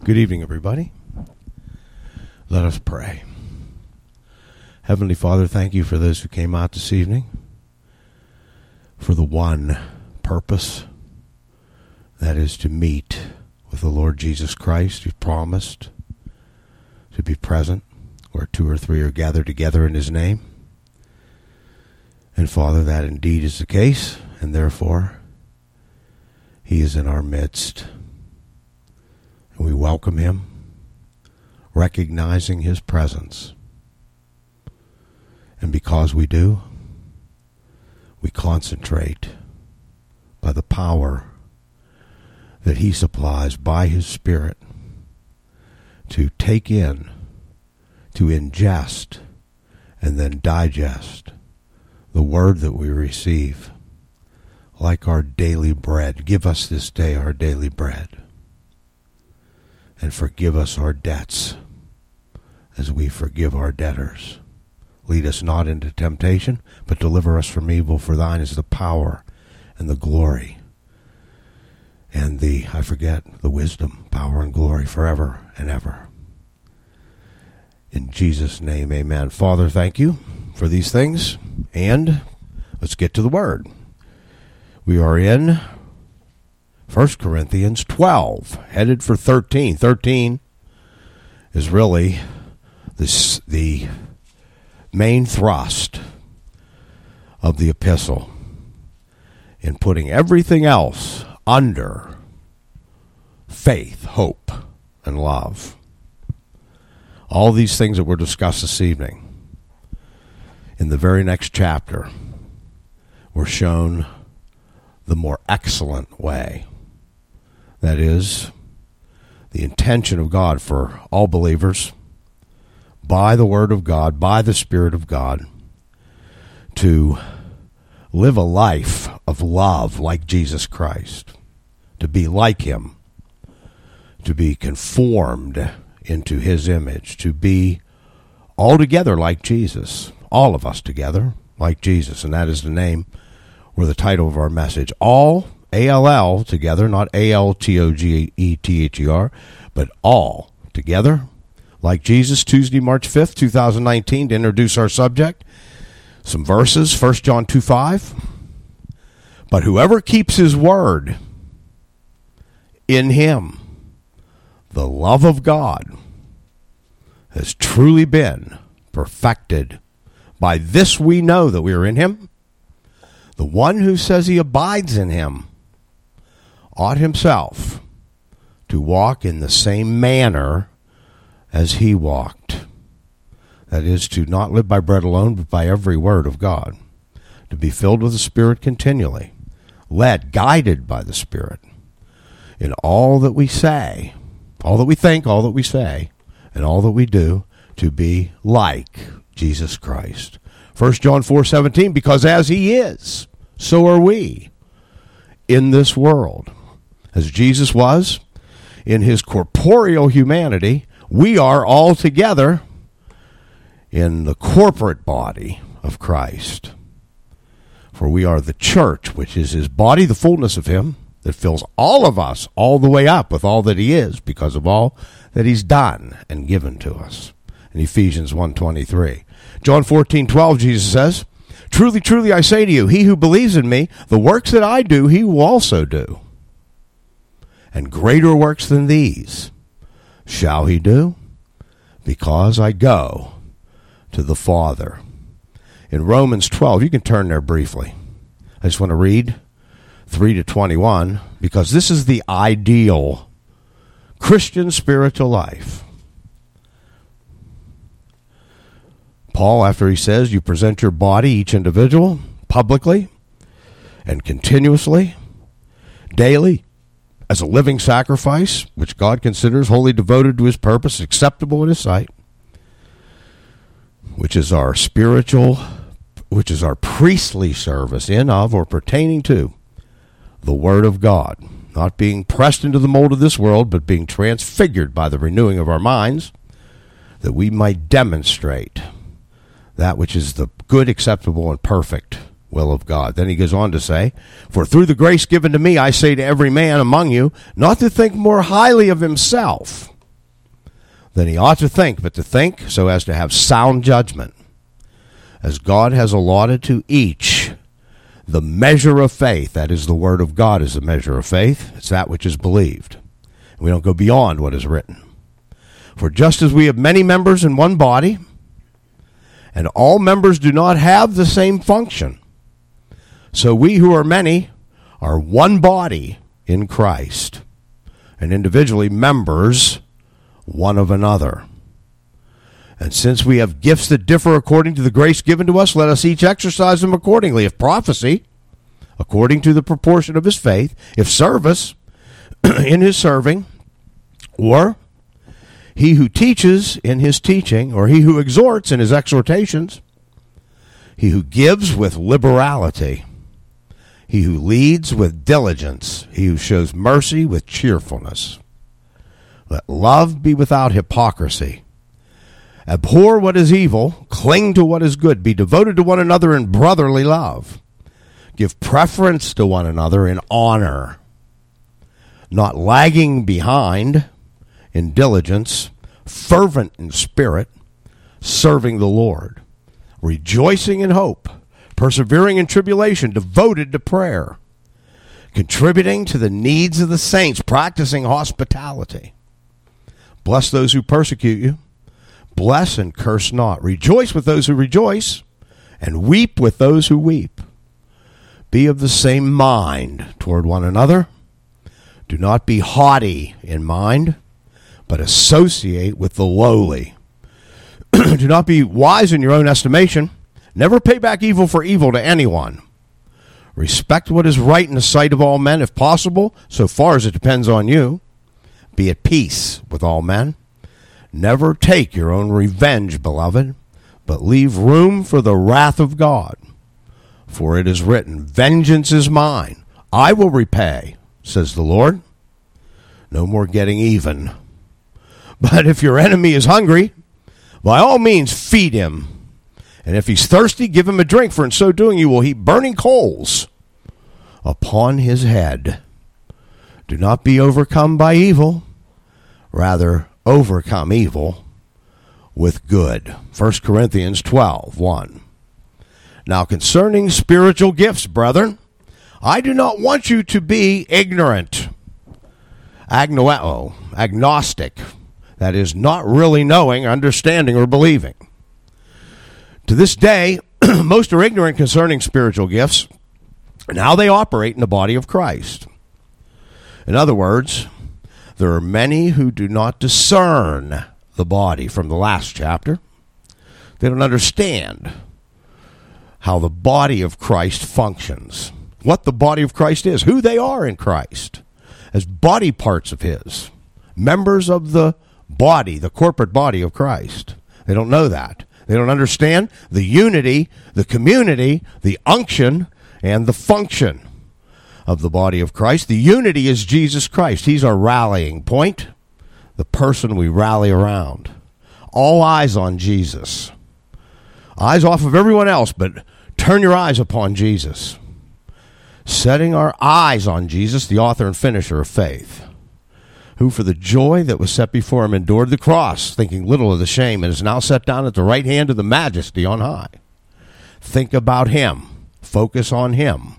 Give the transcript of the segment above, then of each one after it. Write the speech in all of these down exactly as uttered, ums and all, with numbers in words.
Good evening, everybody. Let us pray. Heavenly Father, thank you for those who came out this evening for the one purpose, that is to meet with the Lord Jesus Christ, who promised to be present where two or three are gathered together in his name. And Father, that indeed is the case, and therefore he is in our midst. And we welcome him, recognizing his presence. And because we do, we concentrate by the power that he supplies by his Spirit to take in, to ingest, and then digest the word that we receive, like our daily bread. Give us this day our daily bread, and forgive us our debts as we forgive our debtors. Lead us not into temptation, but deliver us from evil. For thine is the power and the glory and the, I forget, the wisdom, power, and glory forever and ever. In Jesus' name, amen. Father, thank you for these things, and let's get to the Word. We are in First Corinthians twelve, headed for thirteen. thirteen is really this, the main thrust of the epistle, in putting everything else under faith, hope, and love. All these things that were discussed this evening, in the very next chapter, were shown the more excellent way. That is, the intention of God for all believers, by the Word of God, by the Spirit of God, to live a life of love like Jesus Christ, to be like him, to be conformed into his image, to be altogether like Jesus, all of us together like Jesus. And that is the name or the title of our message. All, A L L, together, not A L T O G E T H E R, but all together like Jesus. Tuesday, March fifth, twenty nineteen, to introduce our subject. Some verses, First John two five. But whoever keeps his word, in him the love of God has truly been perfected. By this we know that we are in him. The one who says he abides in him ought himself to walk in the same manner as he walked. That is, to not live by bread alone, but by every word of God. To be filled with the Spirit continually, led, guided by the Spirit, in all that we say, all that we think, all that we say, and all that we do, to be like Jesus Christ. First John four seventeen, because as he is, so are we in this world. As Jesus was in his corporeal humanity, we are all together in the corporate body of Christ. For we are the church, which is his body, the fullness of him, that fills all of us all the way up with all that he is, because of all that he's done and given to us. In Ephesians one twenty-three. John fourteen twelve, Jesus says, truly, truly, I say to you, he who believes in me, the works that I do, he will also do. And greater works than these shall he do, because I go to the Father. In Romans twelve, you can turn there briefly. I just want to read three to twenty-one, because this is the ideal Christian spiritual life. Paul, after he says, you present your body, each individual, publicly and continuously, daily, as a living sacrifice, which God considers wholly devoted to his purpose, acceptable in his sight, which is our spiritual, which is our priestly service in, of, or pertaining to the Word of God, not being pressed into the mold of this world, but being transfigured by the renewing of our minds, that we might demonstrate that which is the good, acceptable, and perfect will of God. Then he goes on to say, for through the grace given to me, I say to every man among you, not to think more highly of himself than he ought to think, but to think so as to have sound judgment, as God has allotted to each the measure of faith. That is, the word of God is the measure of faith. It's that which is believed. We don't go beyond what is written. For just as we have many members in one body, and all members do not have the same function, so we who are many are one body in Christ, and individually members one of another. And since we have gifts that differ according to the grace given to us, let us each exercise them accordingly. If prophecy, according to the proportion of his faith; if service, in his serving; or he who teaches, in his teaching; or he who exhorts, in his exhortations; he who gives, with liberality; he who leads, with diligence; he who shows mercy, with cheerfulness. Let love be without hypocrisy. Abhor what is evil, cling to what is good, be devoted to one another in brotherly love. Give preference to one another in honor, not lagging behind in diligence, fervent in spirit, serving the Lord, rejoicing in hope, persevering in tribulation, devoted to prayer, contributing to the needs of the saints, practicing hospitality. Bless those who persecute you. Bless and curse not. Rejoice with those who rejoice, and weep with those who weep. Be of the same mind toward one another. Do not be haughty in mind, but associate with the lowly. Do not be wise in your own estimation. Never pay back evil for evil to anyone. Respect what is right in the sight of all men, if possible, so far as it depends on you. Be at peace with all men. Never take your own revenge, beloved, but leave room for the wrath of God. For it is written, vengeance is mine, I will repay, says the Lord. No more getting even. But if your enemy is hungry, by all means feed him. And if he's thirsty, give him a drink, for in so doing you will heap burning coals upon his head. Do not be overcome by evil, rather overcome evil with good. First Corinthians twelve, one. Now concerning spiritual gifts, brethren, I do not want you to be ignorant, agnoeo, agnostic, that is, not really knowing, understanding, or believing. To this day, most are ignorant concerning spiritual gifts and how they operate in the body of Christ. In other words, there are many who do not discern the body from the last chapter. They don't understand how the body of Christ functions, what the body of Christ is, who they are in Christ, as body parts of his, members of the body, the corporate body of Christ. They don't know that. They don't understand the unity, the community, the unction, and the function of the body of Christ. The unity is Jesus Christ. He's our rallying point, the person we rally around. All eyes on Jesus. Eyes off of everyone else, but turn your eyes upon Jesus. Setting our eyes on Jesus, the author and finisher of faith, who for the joy that was set before him endured the cross, thinking little of the shame, and is now set down at the right hand of the majesty on high. Think about him. Focus on him.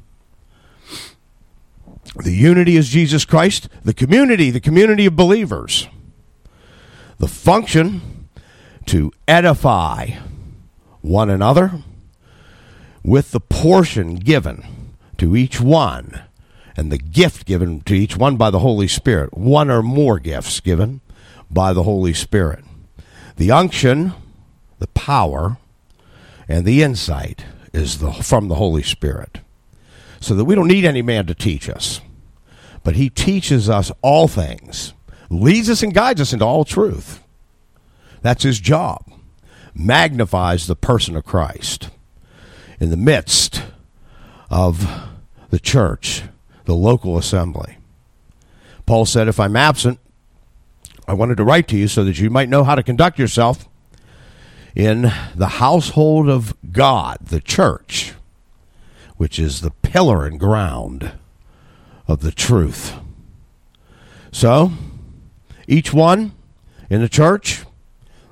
The unity is Jesus Christ. The community, the community of believers. The function to edify one another with the portion given to each one and the gift given to each one by the Holy Spirit. One or more gifts given by the Holy Spirit. The unction, the power, and the insight is the, from the Holy Spirit. So that we don't need any man to teach us. But he teaches us all things, leads us and guides us into all truth. That's his job. Magnifies the person of Christ in the midst of the church, the local assembly. Paul said, if I'm absent, I wanted to write to you so that you might know how to conduct yourself in the household of God, the church, which is the pillar and ground of the truth. So, each one in the church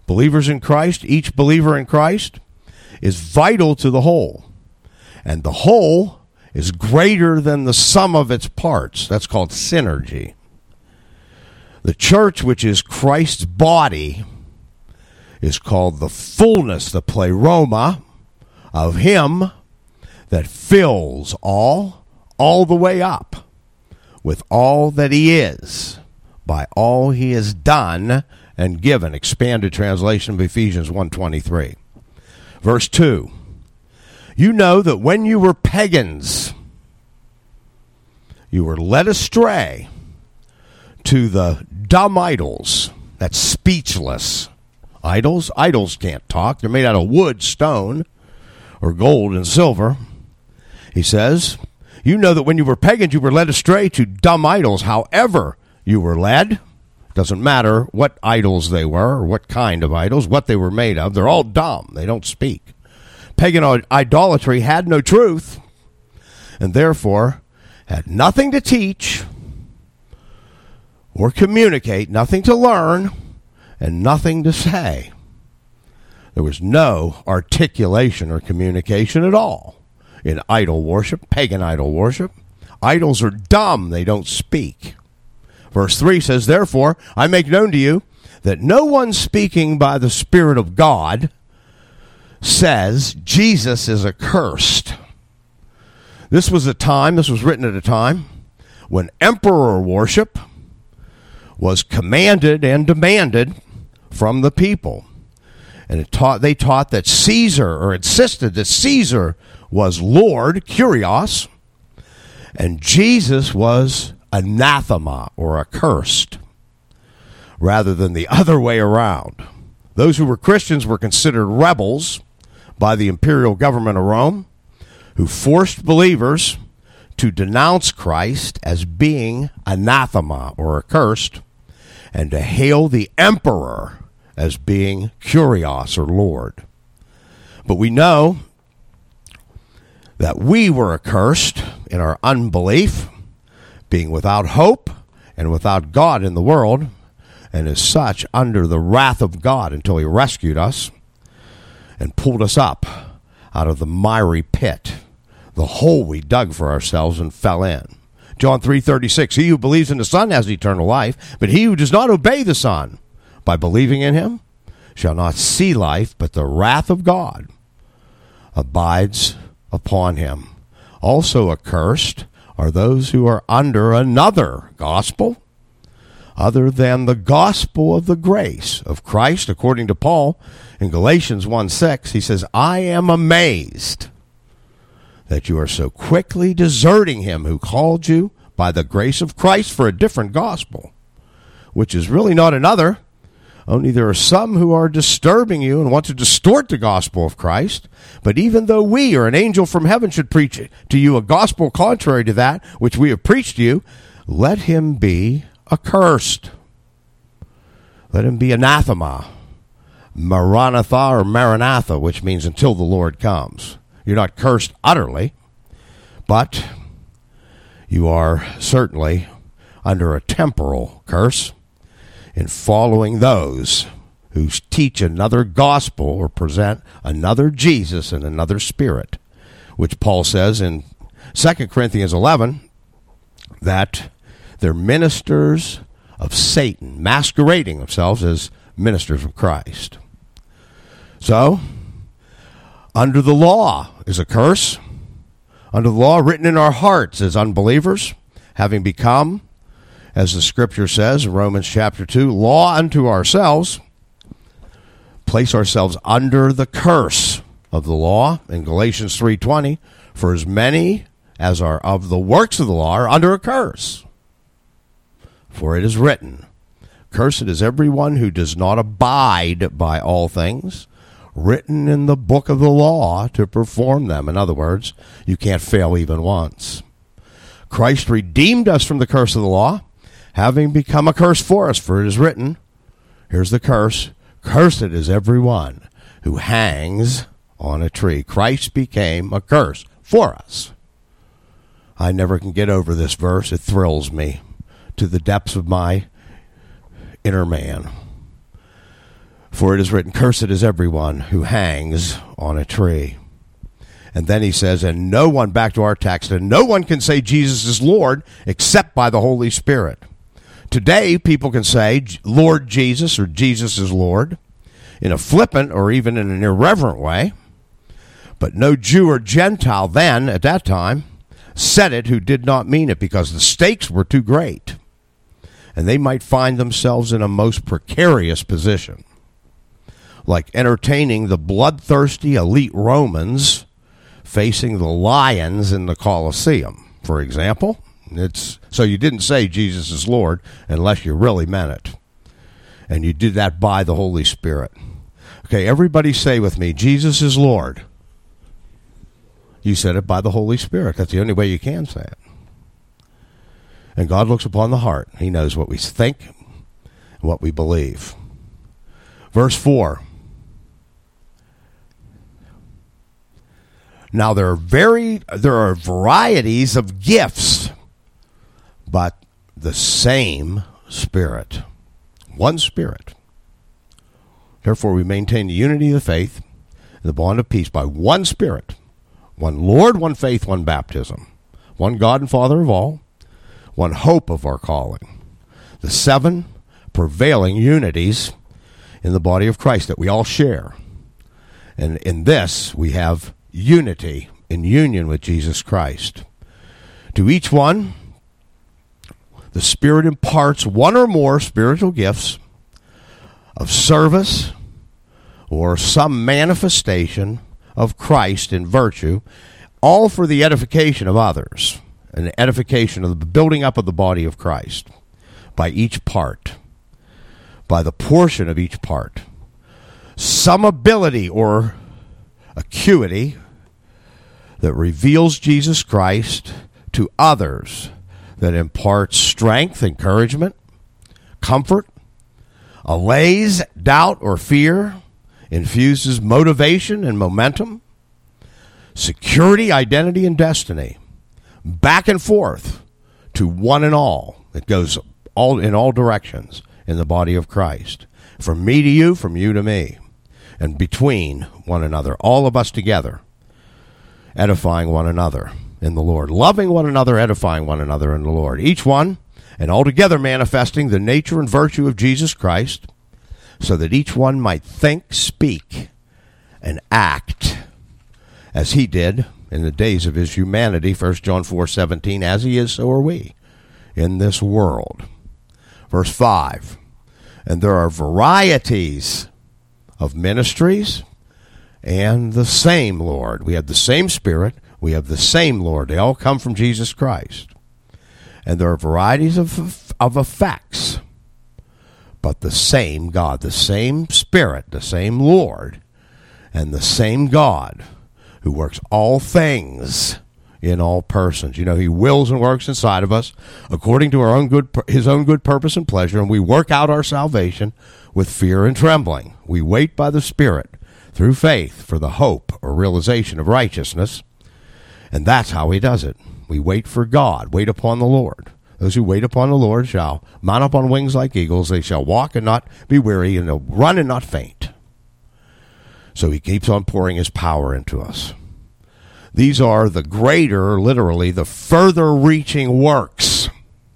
Believers in Christ, each believer in Christ, is vital to the whole. And the whole is greater than the sum of its parts. That's called synergy. The church, which is Christ's body, is called the fullness, the pleroma, of him that fills all, all the way up, with all that he is, by all he has done and given. Expanded translation of Ephesians one twenty-three. Verse two. You know that when you were pagans, you were led astray to the dumb idols, that's speechless idols. Idols can't talk. They're made out of wood, stone, or gold and silver. He says, you know that when you were pagans, you were led astray to dumb idols. However you were led, doesn't matter what idols they were or what kind of idols, what they were made of. They're all dumb. They don't speak. Pagan idolatry had no truth, and therefore had nothing to teach or communicate, nothing to learn, and nothing to say. There was no articulation or communication at all in idol worship, pagan idol worship. Idols are dumb. They don't speak. Verse three says, therefore, I make known to you that no one speaking by the Spirit of God says Jesus is accursed. This was a time, this was written at a time, when emperor worship was commanded and demanded from the people. And it taught, they taught that Caesar, or insisted that Caesar was Lord, Kyrios, and Jesus was anathema, or accursed, rather than the other way around. Those who were Christians were considered rebels by the imperial government of Rome, who forced believers to denounce Christ as being anathema, or accursed, and to hail the emperor as being Kyrios, or Lord. But we know that we were accursed in our unbelief, being without hope and without God in the world, and as such under the wrath of God until he rescued us and pulled us up out of the miry pit, the hole we dug for ourselves and fell in. John three thirty-six, he who believes in the Son has eternal life, but he who does not obey the Son by believing in him shall not see life, but the wrath of God abides upon him. Also accursed are those who are under another gospel, other than the gospel of the grace of Christ. According to Paul in Galatians one six, he says, I am amazed that you are so quickly deserting him who called you by the grace of Christ for a different gospel, which is really not another. Only there are some who are disturbing you and want to distort the gospel of Christ. But even though we or an angel from heaven should preach to you a gospel contrary to that which we have preached to you, let him be accursed. Let him be anathema, Maranatha or Maranatha, which means until the Lord comes. You're not cursed utterly, but you are certainly under a temporal curse in following those who teach another gospel or present another Jesus and another spirit, which Paul says in Second Corinthians eleven that they're ministers of Satan, masquerading themselves as ministers of Christ. So, under the law is a curse. Under the law written in our hearts as unbelievers, having become, as the scripture says in Romans chapter two, law unto ourselves, place ourselves under the curse of the law in Galatians three twenty, for as many as are of the works of the law are under a curse. For it is written, cursed is everyone who does not abide by all things written in the book of the law to perform them. In other words, you can't fail even once. Christ redeemed us from the curse of the law, having become a curse for us. For it is written, here's the curse, cursed is everyone who hangs on a tree. Christ became a curse for us. I never can get over this verse. It thrills me to the depths of my inner man. For it is written, cursed is everyone who hangs on a tree. And then he says, and no one, back to our text, and no one can say Jesus is Lord except by the Holy Spirit. Today, people can say Lord Jesus or Jesus is Lord in a flippant or even in an irreverent way. But no Jew or Gentile then, at that time, said it who did not mean it, because the stakes were too great. And they might find themselves in a most precarious position, like entertaining the bloodthirsty elite Romans facing the lions in the Colosseum, for example. It's so you didn't say Jesus is Lord unless you really meant it. And you did that by the Holy Spirit. Okay, everybody say with me, Jesus is Lord. You said it by the Holy Spirit. That's the only way you can say it. And God looks upon the heart. He knows what we think and what we believe. Verse four. Now there are very there are varieties of gifts, but the same Spirit. One Spirit. Therefore we maintain the unity of the faith and the bond of peace by one Spirit. One Lord, one faith, one baptism. One God and Father of all. One hope of our calling. The seven prevailing unities in the body of Christ that we all share. And in this we have unity in union with Jesus Christ. To each one, the Spirit imparts one or more spiritual gifts of service or some manifestation of Christ in virtue, all for the edification of others, and the edification of the building up of the body of Christ by each part, by the portion of each part. Some ability or acuity that reveals Jesus Christ to others, that imparts strength, encouragement, comfort, allays doubt or fear, infuses motivation and momentum, security, identity, and destiny, back and forth to one and all. It goes all in all directions in the body of Christ, from me to you, from you to me, and between one another, all of us together, edifying one another in the Lord, loving one another, edifying one another in the Lord, each one and altogether manifesting the nature and virtue of Jesus Christ, so that each one might think, speak, and act as he did in the days of his humanity, First John four seventeen, as he is, so are we in this world. Verse five, and there are varieties of ministries and the same Lord. We have the same Spirit. We have the same Lord. They all come from Jesus Christ. And there are varieties of, of effects, but the same God, the same Spirit, the same Lord, and the same God who works all things in all persons. You know, he wills and works inside of us according to our own good, his own good purpose and pleasure, and we work out our salvation with fear and trembling. We wait by the Spirit through faith for the hope or realization of righteousness, and that's how he does it. We wait for God, wait upon the Lord. Those who wait upon the Lord shall mount up on wings like eagles. They shall walk and not be weary, and they'll run and not faint. So he keeps on pouring his power into us. These are the greater, literally, the further-reaching works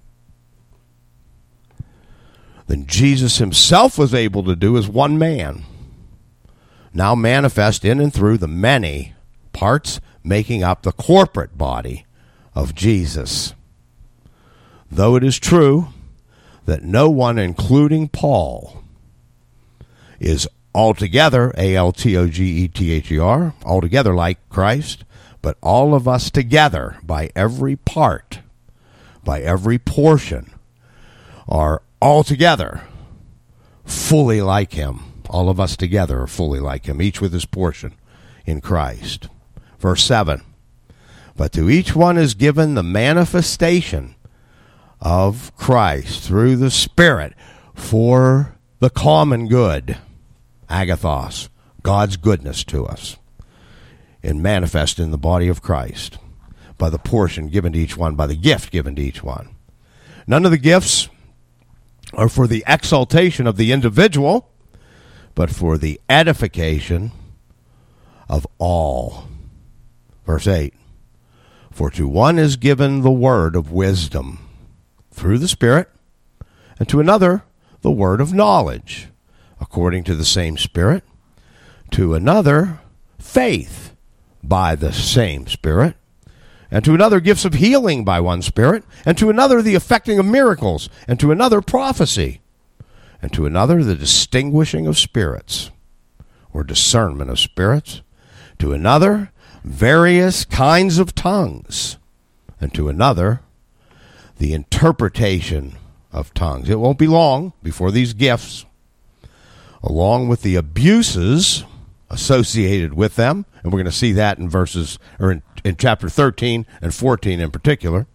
than Jesus himself was able to do as one man, now manifest in and through the many parts making up the corporate body of Jesus. Though it is true that no one, including Paul, is altogether, A L T O G E T H E R, altogether like Christ, but all of us together, by every part, by every portion, are altogether fully like him. All of us together are fully like him, each with his portion in Christ. Verse seven, but to each one is given the manifestation of Christ through the Spirit for the common good, agathos, God's goodness to us, and manifest in the body of Christ by the portion given to each one, by the gift given to each one. None of the gifts are for the exaltation of the individual, but for the edification of all. Verse eight, for to one is given the word of wisdom through the Spirit, and to another the word of knowledge according to the same Spirit, to another faith by the same Spirit, and to another gifts of healing by one Spirit, and to another the effecting of miracles, and to another prophecy, and to another the distinguishing of spirits, or discernment of spirits, to another various kinds of tongues, and to another the interpretation of tongues. It won't be long before these gifts, along with the abuses associated with them, and we're going to see that in verses, or in, in chapter thirteen and fourteen in particular.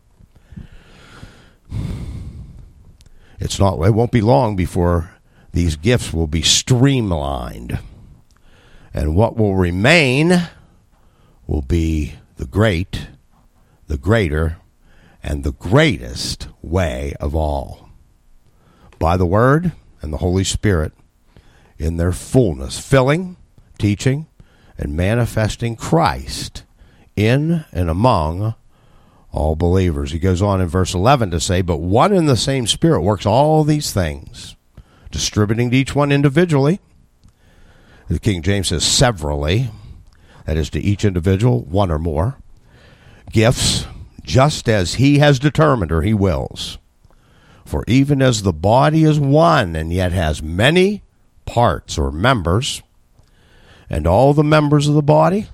It's not, it won't be long before these gifts will be streamlined, and what will remain will be the great, the greater, and the greatest way of all, by the Word and the Holy Spirit in their fullness, filling, teaching, and manifesting Christ in and among all believers. He goes on in verse eleven to say, but one and the same Spirit works all these things, distributing to each one individually. The King James says severally, that is, to each individual, one or more, gifts just as he has determined, or he wills. For even as the body is one and yet has many parts or members, and all the members of the body,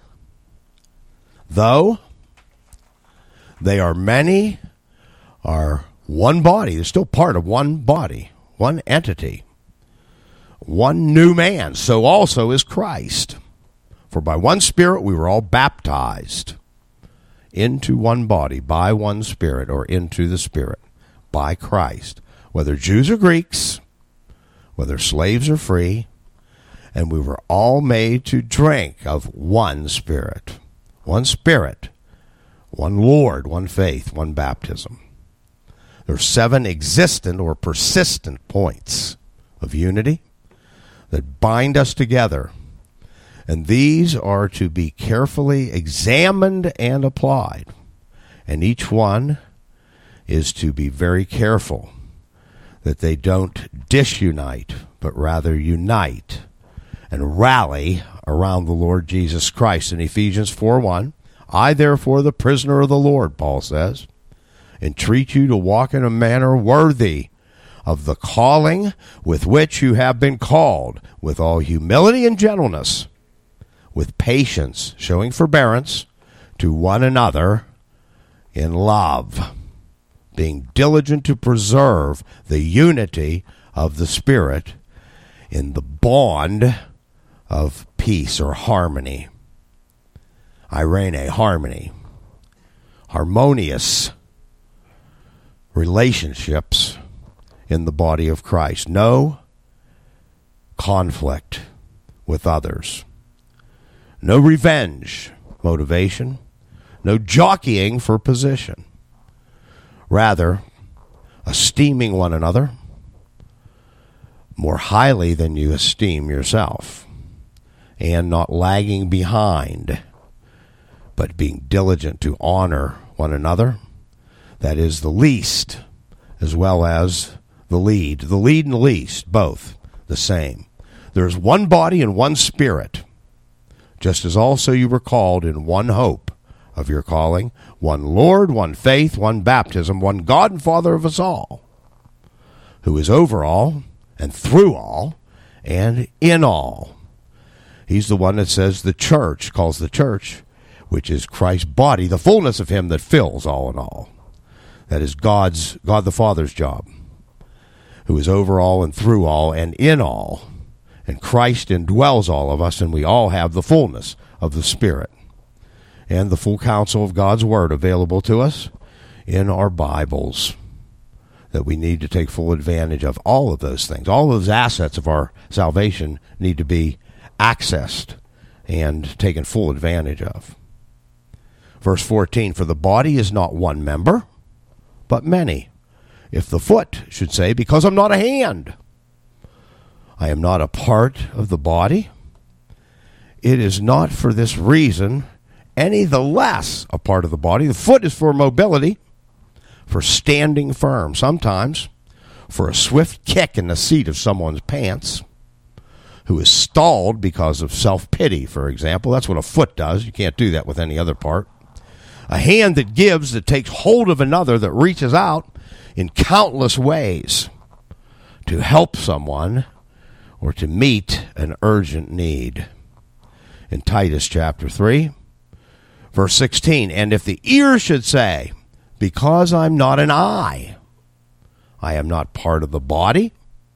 though they are many, are one body. They're still part of one body, one entity, one new man. So also is Christ. For by one Spirit we were all baptized into one body, by one Spirit, or into the Spirit, by Christ, whether Jews or Greeks, whether slaves or free, and we were all made to drink of one Spirit. One Spirit, one Lord, one faith, one baptism. There are seven existent or persistent points of unity that bind us together, and these are to be carefully examined and applied, and each one is to be very careful that they don't disunite, but rather unite and rally around the Lord Jesus Christ. In Ephesians four one, I therefore, the prisoner of the Lord, Paul says, entreat you to walk in a manner worthy of the calling with which you have been called, with all humility and gentleness, with patience, showing forbearance to one another in love, being diligent to preserve the unity of the Spirit in the bond of peace or harmony. Irene, harmony. Harmonious relationships in the body of Christ. No conflict with others. No revenge motivation. No jockeying for position. Rather, esteeming one another more highly than you esteem yourself, and not lagging behind, but being diligent to honor one another. That is the least as well as the lead. The lead and the least, both the same. There is one body and one Spirit, just as also you were called in one hope of your calling, one Lord, one faith, one baptism, one God and Father of us all, who is over all and through all and in all. He's the one that says the church, calls the church, which is Christ's body, the fullness of him that fills all in all. That is God's, God the Father's job, who is over all and through all and in all. And Christ indwells all of us, and we all have the fullness of the Spirit and the full counsel of God's Word available to us in our Bibles that we need to take full advantage of. All of those things, all of those assets of our salvation need to be accessed and taken full advantage of. Verse fourteen, for the body is not one member, but many. If the foot should say, because I'm not a hand, I am not a part of the body. It is not for this reason any the less a part of the body. The foot is for mobility, for standing firm, sometimes for a swift kick in the seat of someone's pants, who is stalled because of self-pity, for example. That's what a foot does. You can't do that with any other part. A hand that gives, that takes hold of another, that reaches out in countless ways to help someone or to meet an urgent need. In Titus chapter three, verse sixteen, and if the ear should say, because I'm not an eye, I am not part of the body,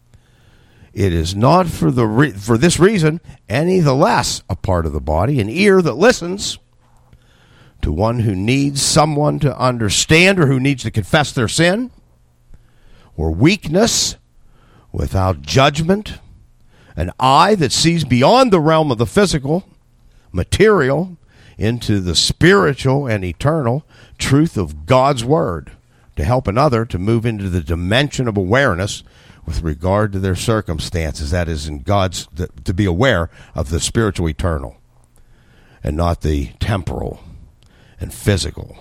it is not for the re- for this reason any the less a part of the body, an ear that listens to one who needs someone to understand or who needs to confess their sin or weakness without judgment, an eye that sees beyond the realm of the physical, material, into the spiritual and eternal truth of God's Word to help another to move into the dimension of awareness with regard to their circumstances. That is, in God's, to be aware of the spiritual eternal and not the temporal and physical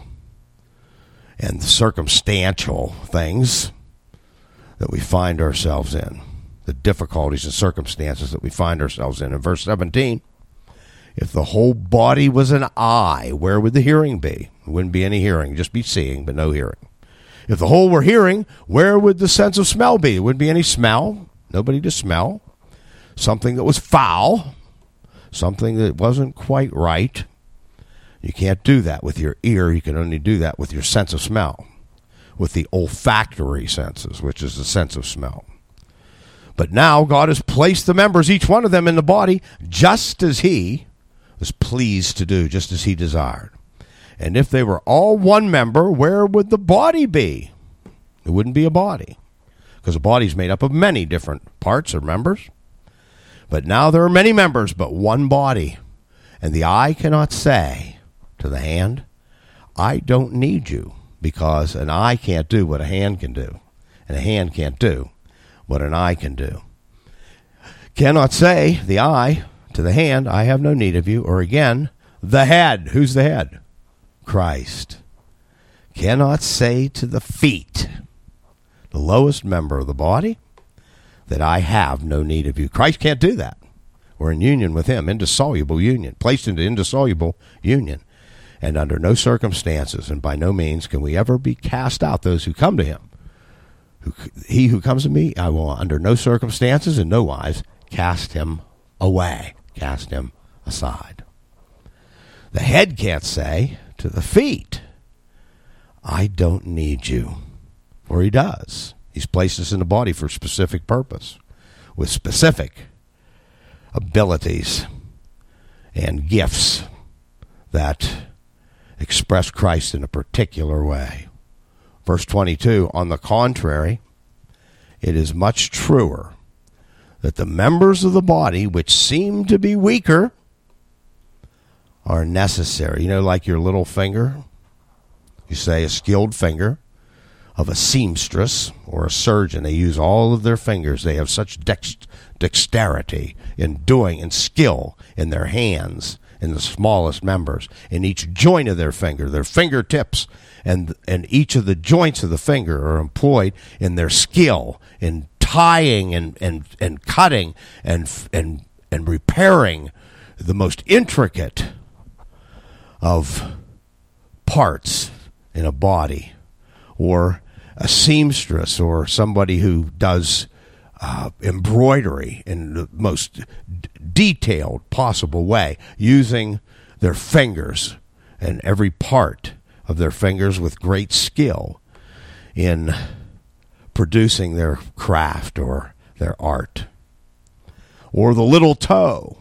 and circumstantial things that we find ourselves in, the difficulties and circumstances that we find ourselves in. In verse seventeen, if the whole body was an eye, where would the hearing be? It wouldn't be any hearing, just be seeing, but no hearing. If the whole were hearing, where would the sense of smell be? There wouldn't be any smell, nobody to smell. Something that was foul, something that wasn't quite right. You can't do that with your ear. You can only do that with your sense of smell, with the olfactory senses, which is the sense of smell. But now God has placed the members, each one of them, in the body, just as he was pleased to do, just as he desired. And if they were all one member, where would the body be? It wouldn't be a body, because a body is made up of many different parts or members. But now there are many members, but one body. And the eye cannot say to the hand, I don't need you, because an eye can't do what a hand can do, and a hand can't do what an eye can do. Cannot say, the eye, to the hand, I have no need of you, or again, the head. Who's the head? Christ. Cannot say to the feet, the lowest member of the body, that I have no need of you. Christ can't do that. We're in union with him, indissoluble union, placed into indissoluble union. And under no circumstances and by no means can we ever be cast out, those who come to him. Who, he who comes to me, I will under no circumstances and no wise cast him away, cast him aside. The head can't say to the feet, I don't need you. For he does. He's placed us in the body for a specific purpose, with specific abilities and gifts that express Christ in a particular way. Verse twenty-two, on the contrary, it is much truer that the members of the body which seem to be weaker are necessary. You know, like your little finger, you say a skilled finger of a seamstress or a surgeon. They use all of their fingers. They have such dex- dexterity in doing and skill in their hands, in the smallest members, in each joint of their finger, their fingertips, and and each of the joints of the finger are employed in their skill in tying and and, and cutting and and and repairing the most intricate of parts in a body, or a seamstress, or somebody who does uh, embroidery in the most d- detailed possible way, using their fingers and every part of their fingers with great skill in producing their craft or their art. Or the little toe,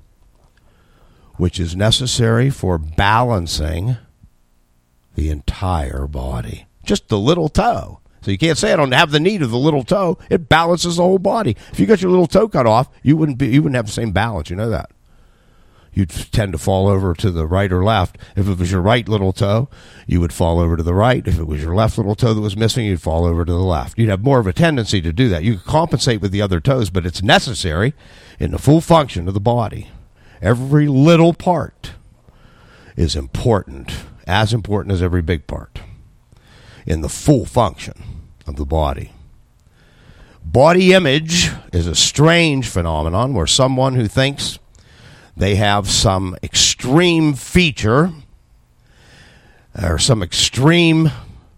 which is necessary for balancing the entire body. Just the little toe. So you can't say I don't have the need of the little toe. It balances the whole body. If you got your little toe cut off, you wouldn't be you wouldn't have the same balance. You know that. you'd tend to fall over to the right or left. If it was your right little toe, you would fall over to the right. If it was your left little toe that was missing, you'd fall over to the left. You'd have more of a tendency to do that. You could compensate with the other toes, but it's necessary in the full function of the body. Every little part is important, as important as every big part, in the full function of the body. Body image is a strange phenomenon where someone who thinks they have some extreme feature or some extreme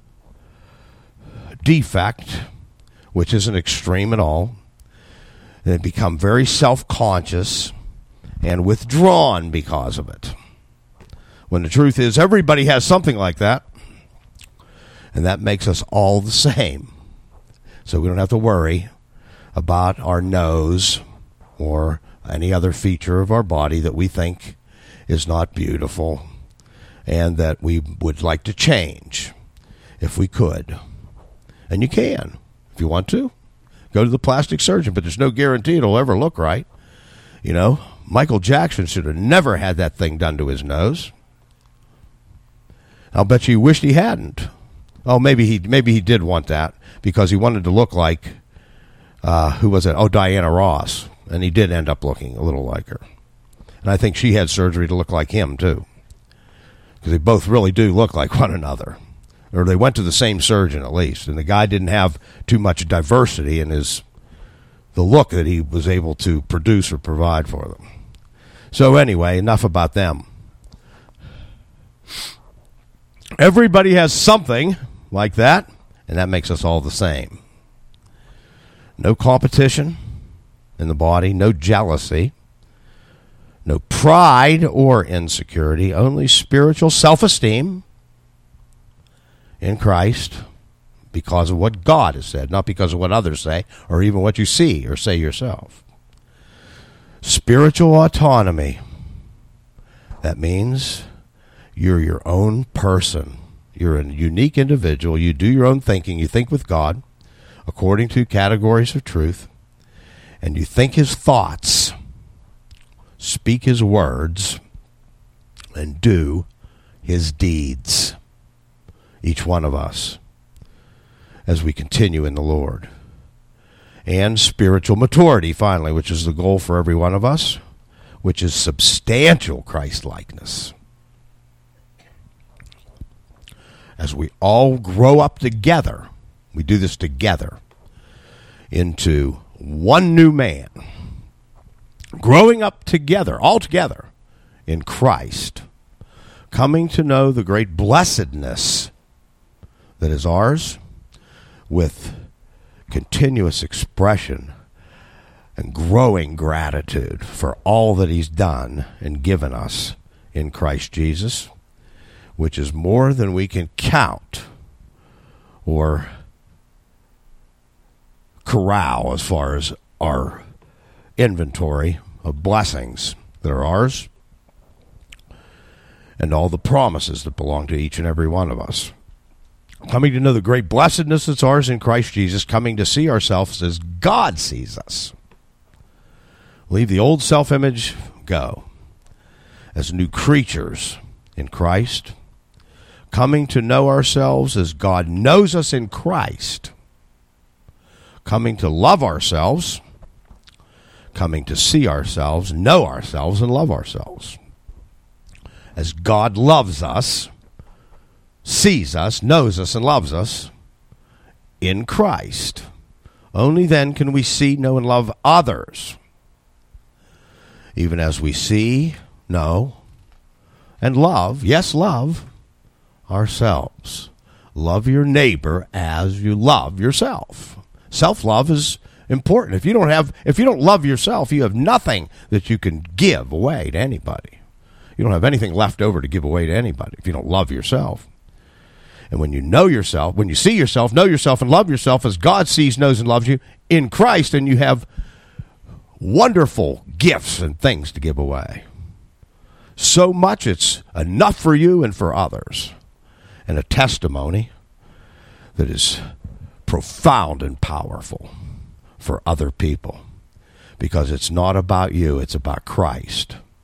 defect, which isn't extreme at all, they become very self-conscious and withdrawn because of it. When the truth is, everybody has something like that, and that makes us all the same. So we don't have to worry about our nose or any other feature of our body that we think is not beautiful and that we would like to change if we could. And you can, if you want to. Go to the plastic surgeon, but there's no guarantee it'll ever look right. You know, Michael Jackson should have never had that thing done to his nose. I'll bet you he wished he hadn't. Oh, maybe he maybe he did want that because he wanted to look like, uh, who was it? Oh, Diana Ross. And he did end up looking a little like her. And I think she had surgery to look like him, too. Because they both really do look like one another. Or they went to the same surgeon, at least. And the guy didn't have too much diversity in his the look that he was able to produce or provide for them. So anyway, enough about them. Everybody has something like that, and that makes us all the same. No competition in the body, no jealousy, no pride or insecurity, only spiritual self-esteem in Christ because of what God has said, not because of what others say or even what you see or say yourself. Spiritual autonomy. That means you're your own person. You're a unique individual. You do your own thinking. You think with God according to categories of truth. And you think his thoughts, speak his words, and do his deeds. Each one of us, as we continue in the Lord. And spiritual maturity, finally, which is the goal for every one of us, which is substantial Christ-likeness. As we all grow up together, we do this together, into one new man, growing up together, all together, in Christ, coming to know the great blessedness that is ours with continuous expression and growing gratitude for all that he's done and given us in Christ Jesus, which is more than we can count or corral as far as our inventory of blessings that are ours and all the promises that belong to each and every one of us. Coming to know the great blessedness that's ours in Christ Jesus, coming to see ourselves as God sees us. Leave the old self-image go as new creatures in Christ, coming to know ourselves as God knows us in Christ, coming to love ourselves, coming to see ourselves, know ourselves, and love ourselves. As God loves us, sees us, knows us, and loves us in Christ. Only then can we see, know, and love others. Even as we see, know, and love, yes, love, ourselves. Love your neighbor as you love yourself. Self-love is important. If you don't have, if you don't love yourself, you have nothing that you can give away to anybody. You don't have anything left over to give away to anybody if you don't love yourself. And when you know yourself, when you see yourself, know yourself, and love yourself as God sees, knows, and loves you in Christ, and you have wonderful gifts and things to give away. So much it's enough for you and for others. And a testimony that is profound and powerful for other people. Because it's not about you, it's about Christ.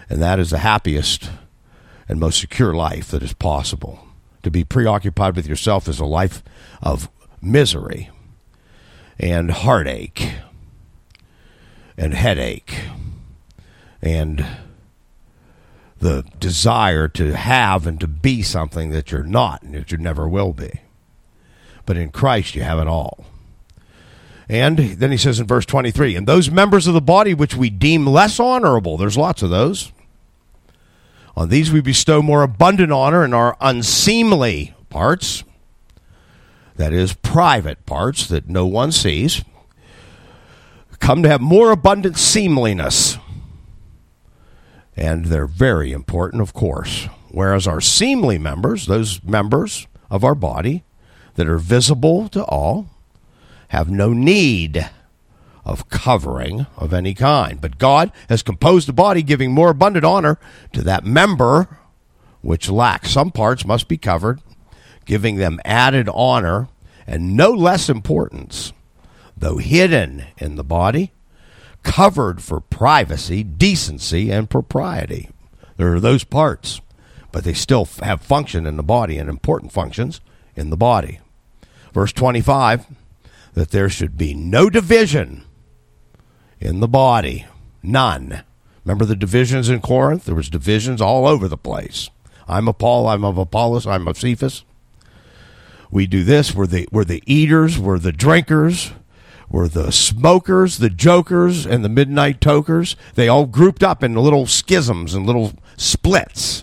And that is the happiest and most secure life that is possible. To be preoccupied with yourself is a life of misery and heartache and headache and the desire to have and to be something that you're not and that you never will be. But in Christ you have it all. And then he says in verse twenty-three, and those members of the body which we deem less honorable, there's lots of those, on these we bestow more abundant honor, in our unseemly parts, that is, private parts that no one sees, come to have more abundant seemliness. And they're very important, of course. Whereas our seemly members, those members of our body that are visible to all, have no need of covering of any kind. But God has composed the body, giving more abundant honor to that member which lacks. Some parts must be covered, giving them added honor and no less importance, though hidden in the body, covered for privacy, decency, and propriety. There are those parts, but they still have function in the body and important functions in the body. Verse twenty-five, that there should be no division in the body. None. Remember the divisions in Corinth? There was divisions all over the place. I'm of Paul, I'm of Apollos, I'm of Cephas. We do this. We're the, we're the eaters, we're the drinkers, we're the smokers, the jokers, and the midnight tokers. They all grouped up in little schisms and little splits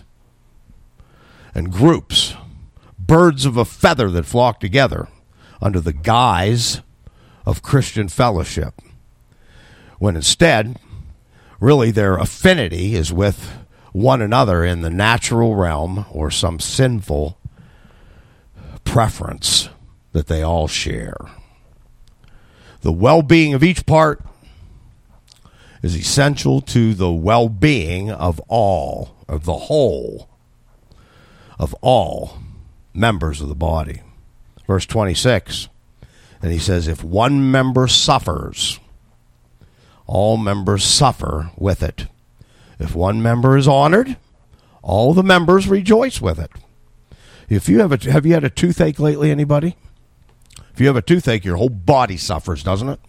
and groups. Birds of a feather that flock together under the guise of Christian fellowship, when instead, really their affinity is with one another in the natural realm or some sinful preference that they all share. The well-being of each part is essential to the well-being of all, of the whole, of all members of the body. Verse twenty-six, and he says, if one member suffers, all members suffer with it. If one member is honored, all the members rejoice with it. If you have a, have you had a toothache lately, anybody? If you have a toothache, your whole body suffers, doesn't it?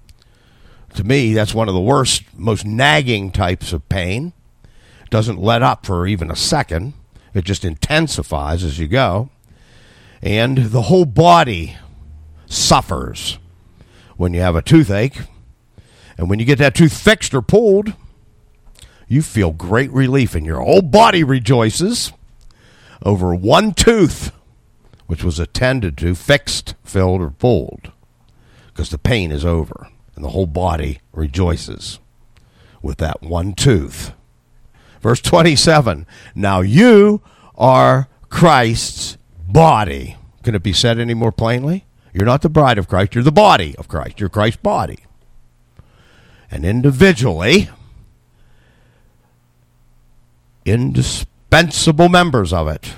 To me, that's one of the worst, most nagging types of pain. It doesn't let up for even a second. It just intensifies as you go. And the whole body suffers when you have a toothache. And when you get that tooth fixed or pulled, you feel great relief, and your whole body rejoices over one tooth which was attended to, fixed, filled, or pulled, because the pain is over, and the whole body rejoices with that one tooth. Verse twenty-seven, now you are Christ's body. Can it be said any more plainly? You're not the bride of Christ, you're the body of Christ. You're Christ's body. And individually, indispensable members of it,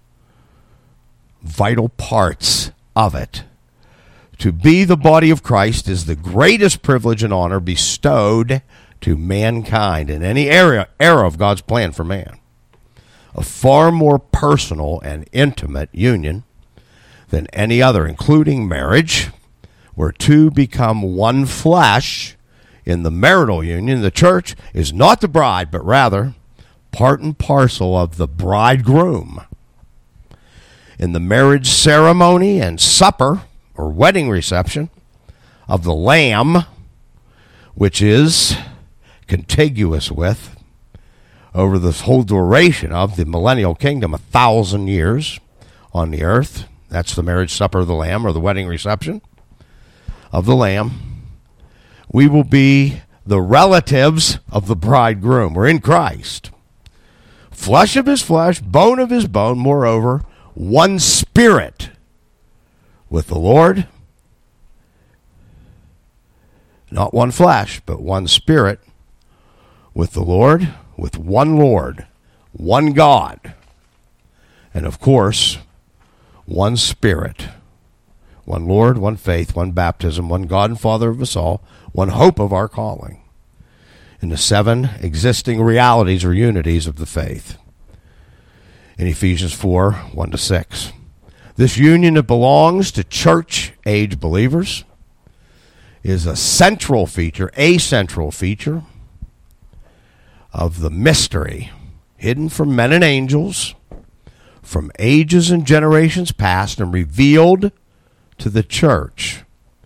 vital parts of it. To be the body of Christ is the greatest privilege and honor bestowed to mankind in any area, era of God's plan for man. A far more personal and intimate union than any other, including marriage, where two become one flesh. In the marital union, the church is not the bride, but rather part and parcel of the bridegroom. In the marriage ceremony and supper, or wedding reception, of the Lamb, which is contiguous with, over the whole duration of the millennial kingdom, a thousand years on the earth. That's the marriage supper of the Lamb, or the wedding reception of the Lamb. We will be the relatives of the bridegroom. We're in Christ. Flesh of his flesh, bone of his bone, moreover, one spirit with the Lord. Not one flesh, but one spirit with the Lord, with one Lord, one God, and of course, one Spirit, one Lord, one faith, one baptism, one God and Father of us all, one hope of our calling. in the seven existing realities or unities of the faith. In Ephesians four, one to six. This union that belongs to church-age believers is a central feature, a central feature of the mystery hidden from men and angels from ages and generations past and revealed to the church,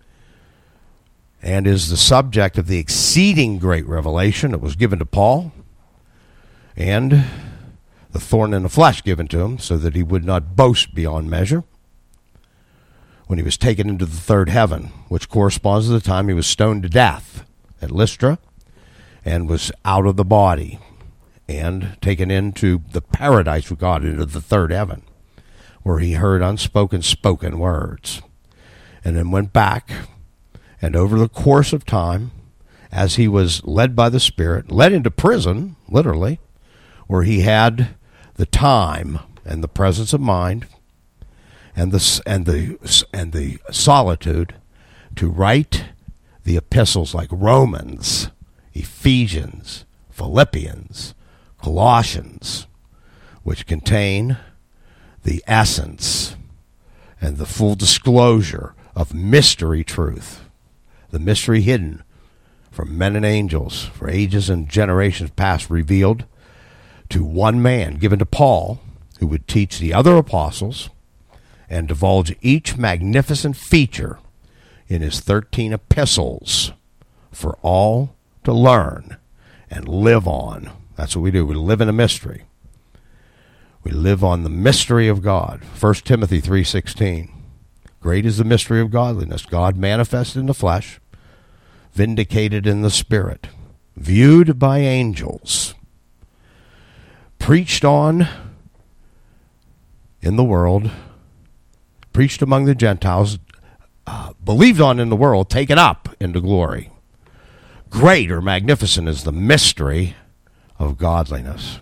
and is the subject of the exceeding great revelation that was given to Paul and the thorn in the flesh given to him so that he would not boast beyond measure when he was taken into the third heaven, which corresponds to the time he was stoned to death at Lystra and was out of the body and taken into the paradise with God, into the third heaven, where he heard unspoken spoken words, and then went back, and over the course of time, as he was led by the Spirit, led into prison, literally, where he had the time and the presence of mind and the and the and the solitude to write the epistles like Romans, Ephesians, Philippians, Colossians, which contain the essence and the full disclosure of mystery truth, the mystery hidden from men and angels for ages and generations past, revealed to one man, given to Paul, who would teach the other apostles and divulge each magnificent feature in his thirteen epistles for all to learn and live on. That's what we do. We live in a mystery. We live on the mystery of God. First Timothy three sixteen. Great is the mystery of godliness. God manifested in the flesh, vindicated in the spirit, viewed by angels, preached on in the world, preached among the Gentiles, uh, believed on in the world, taken up into glory. Great or magnificent is the mystery of godliness.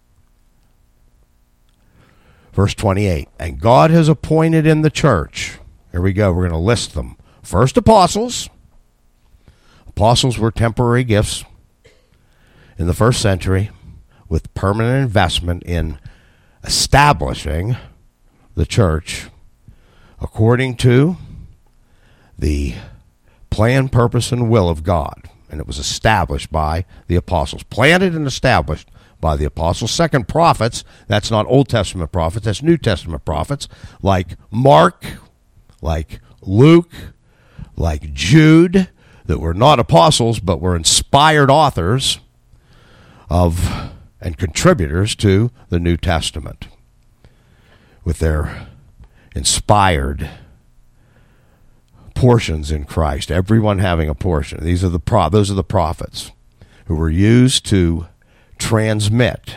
Verse twenty-eight, and God has appointed in the church, here we go, we're going to list them. First, apostles. Apostles were temporary gifts in the first century with permanent investment in establishing the church according to the plan, purpose, and will of God. And it was established by the apostles, planted and established by the apostles. Second, prophets. That's not Old Testament prophets, that's New Testament prophets, like Mark, like Luke, like Jude, that were not apostles but were inspired authors of and contributors to the New Testament with their inspired portions in Christ, everyone having a portion. These are the pro- those are the prophets who were used to transmit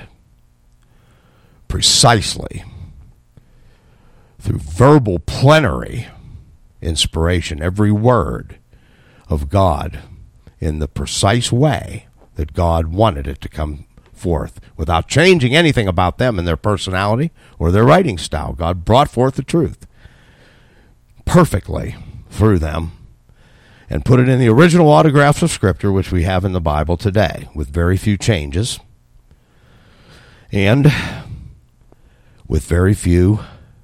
precisely through verbal plenary inspiration every word of God in the precise way that God wanted it to come forth without changing anything about them and their personality or their writing style. God brought forth the truth perfectly through them and put it in the original autographs of Scripture, which we have in the Bible today, with very few changes and with very few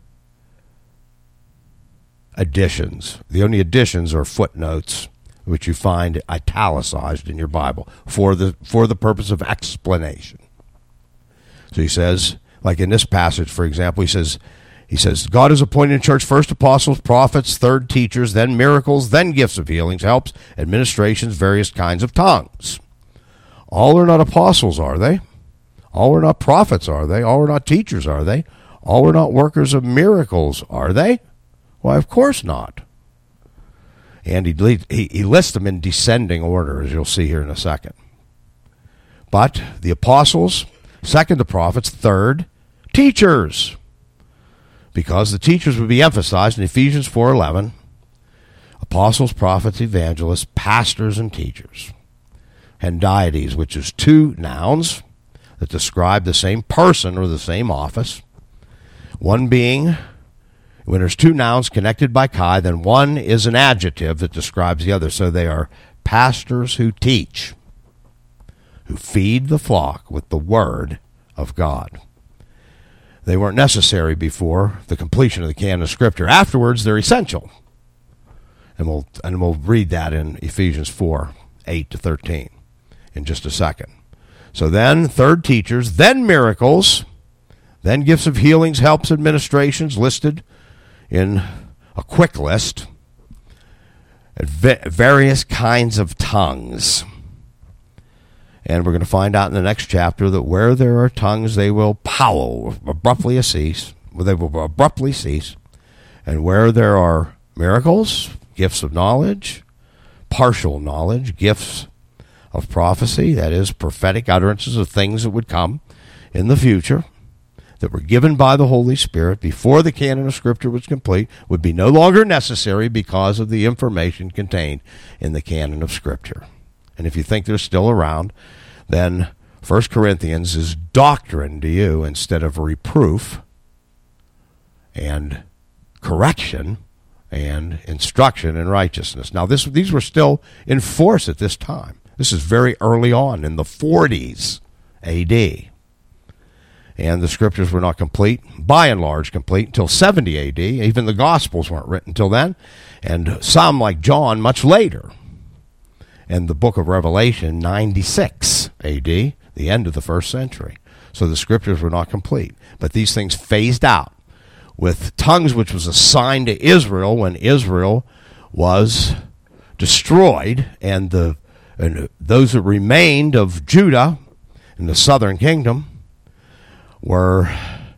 additions. The only additions are footnotes, which you find italicized in your Bible for the for the purpose of explanation. So he says, like in this passage, for example, he says, He says, God has appointed in church first apostles, prophets, third teachers, then miracles, then gifts of healings, helps, administrations, various kinds of tongues. All are not apostles, are they? All are not prophets, are they? All are not teachers, are they? All are not workers of miracles, are they? Why, of course not. And he, he, he lists them in descending order, as you'll see here in a second. But the apostles, second the prophets, third teachers. Because the teachers would be emphasized in Ephesians four eleven, apostles, prophets, evangelists, pastors, and teachers. And deities, which is two nouns that describe the same person or the same office. One being, when there's two nouns connected by chi, then one is an adjective that describes the other. So they are pastors who teach. who feed the flock with the word of God. They weren't necessary before the completion of the canon of Scripture. Afterwards, they're essential. And we'll, and we'll read that in Ephesians four, eight to thirteen in just a second. So then, third, teachers, then miracles, then gifts of healings, helps, administrations, listed in a quick list, and various kinds of tongues. And we're going to find out in the next chapter that where there are tongues, they will pow, abruptly cease. They will abruptly cease. And where there are miracles, gifts of knowledge, partial knowledge, gifts of prophecy, that is, prophetic utterances of things that would come in the future, that were given by the Holy Spirit before the canon of Scripture was complete, would be no longer necessary because of the information contained in the canon of Scripture. And if you think they're still around, then First Corinthians is doctrine to you instead of reproof and correction and instruction in righteousness. Now, this, these were still in force at this time. This is very early on in the forties A D. And the Scriptures were not complete, by and large complete, until seventy A D. Even the Gospels weren't written until then, and some, like John, much later. And the book of Revelation, ninety-six A D, the end of the first century. So the Scriptures were not complete. But these things phased out with tongues, which was assigned to Israel when Israel was destroyed, and the and those that remained of Judah in the southern kingdom were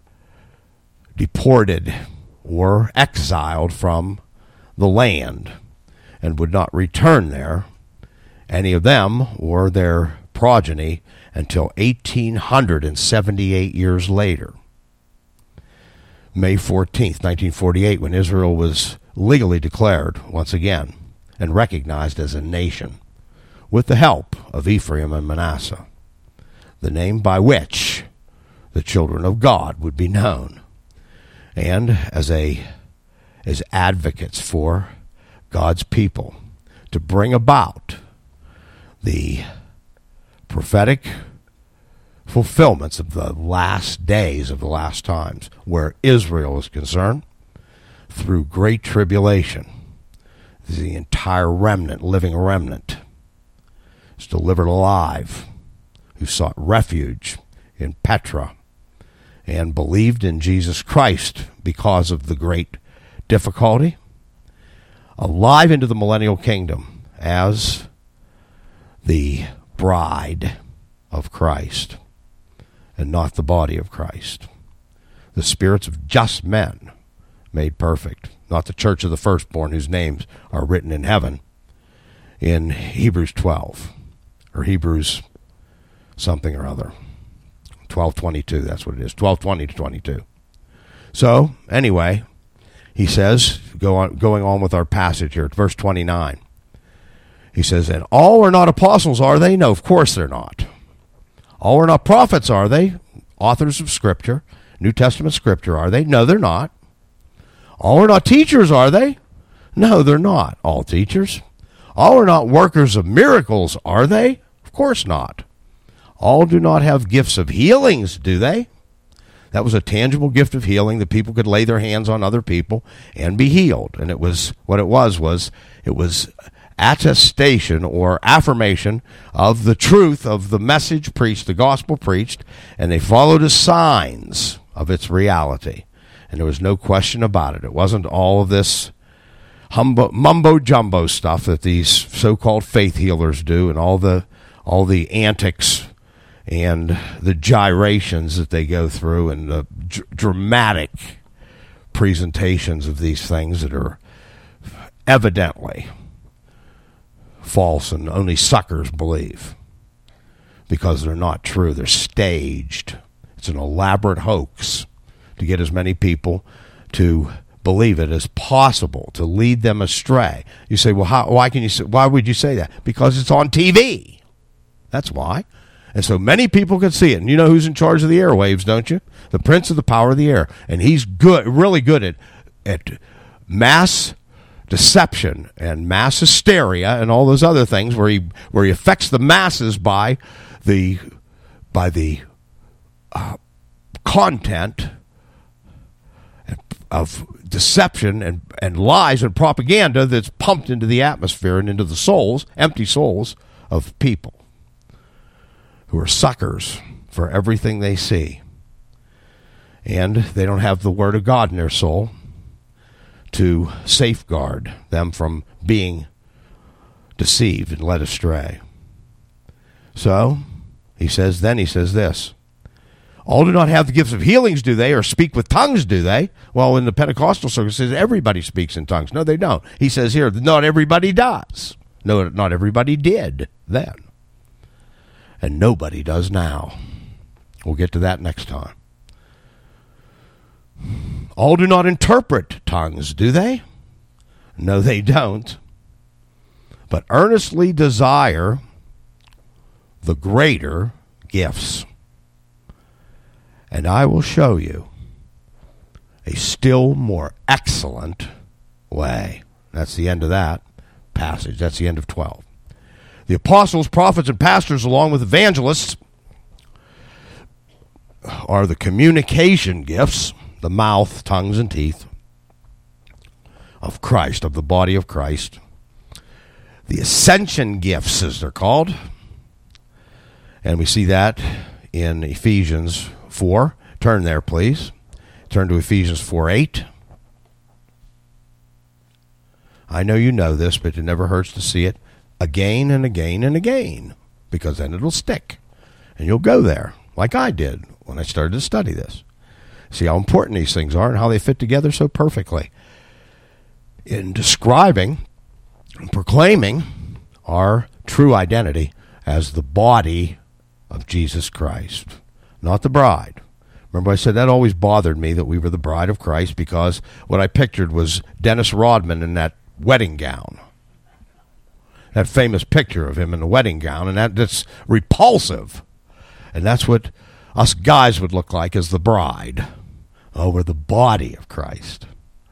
deported or exiled from the land and would not return there, any of them or their progeny, until eighteen seventy-eight years later. May fourteenth, nineteen forty-eight, when Israel was legally declared once again and recognized as a nation with the help of Ephraim and Manasseh, the name by which the children of God would be known, and as a as advocates for God's people to bring about the prophetic fulfillments of the last days of the last times, where Israel is concerned, through great tribulation. The entire remnant, living remnant, is delivered alive, who sought refuge in Petra and believed in Jesus Christ because of the great difficulty, alive into the millennial kingdom as the bride of Christ and not the body of Christ. The spirits of just men made perfect, not the church of the firstborn whose names are written in heaven in Hebrews twelve, or Hebrews something or other. twelve twenty-two, that's what it is, twelve twenty to twenty-two. So, anyway, he says, go on, going on with our passage here, verse twenty-nine. He says, and all are not apostles, are they? No, of course they're not. All are not prophets, are they? Authors of Scripture, New Testament Scripture, are they? No, they're not. All are not teachers, are they? No, they're not all teachers. All are not workers of miracles, are they? Of course not. All do not have gifts of healings, do they? That was a tangible gift of healing, that people could lay their hands on other people and be healed. And it was, what it was, was it was attestation or affirmation of the truth of the message preached, the gospel preached, and they followed as signs of its reality. And there was no question about it. It wasn't all of this humbo, mumbo-jumbo stuff that these so-called faith healers do, and all the all the antics and the gyrations that they go through, and the dr- dramatic presentations of these things that are evidently false and only suckers believe, because they're not true. They're staged. It's an elaborate hoax to get as many people to believe it as possible, to lead them astray. You say, well, how, why can you say, why would you say that? Because it's on T V. That's why. And so many people can see it. And you know who's in charge of the airwaves, don't you? The prince of the power of the air. And he's good, really good at, at mass deception and mass hysteria and all those other things where he where he affects the masses by the by the uh, content of deception and, and lies and propaganda that's pumped into the atmosphere and into the souls, empty souls of people who are suckers for everything they see. And they don't have the Word of God in their soul to safeguard them from being deceived and led astray. So, he says, then he says this, all do not have the gifts of healings, do they? Or speak with tongues, do they? Well, in the Pentecostal circle, it says everybody speaks in tongues. No, they don't. He says here, not everybody does. No, not everybody did then. And nobody does now. We'll get to that next time. All do not interpret tongues, do they? No, they don't. But earnestly desire the greater gifts. And I will show you a still more excellent way. That's the end of that passage. That's the end of twelve. The apostles, prophets, and pastors, along with evangelists, are the communication gifts, the mouth, tongues, and teeth of Christ, of the body of Christ. The ascension gifts, as they're called. And we see that in Ephesians four. Turn there, please. Turn to Ephesians four eight. I know you know this, but it never hurts to see it again and again and again, because then it'll stick. And you'll go there, like I did when I started to study this. See how important these things are and how they fit together so perfectly in describing and proclaiming our true identity as the body of Jesus Christ, not the bride. Remember I said that always bothered me, that we were the bride of Christ, because what I pictured was Dennis Rodman in that wedding gown. That famous picture of him in the wedding gown, and that, that's repulsive. And that's what us guys would look like as the bride. Oh, we're the body of Christ.